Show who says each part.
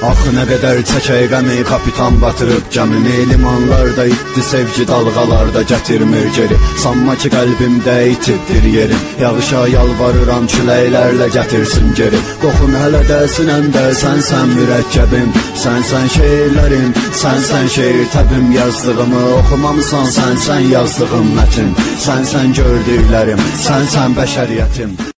Speaker 1: Axı nə qədər çəkək qəmi kapitan batırıb gəmini. Limanlarda itdi sevgi dalğalarda gətirmir geri. Sanma ki qəlbimdə itibdir yerim. Yağışa yalvarıram küləklərlə gətirsin geri. Qoxun hələ də sinəmdə sənsən mürəkkəbim. Sənsən şeirlərim, sənsən şeir təbim. Yazdığımı oxumamısan sənsən yazdığım mətin. Sənsən gördüklərim, sənsən bəşəriyyətim.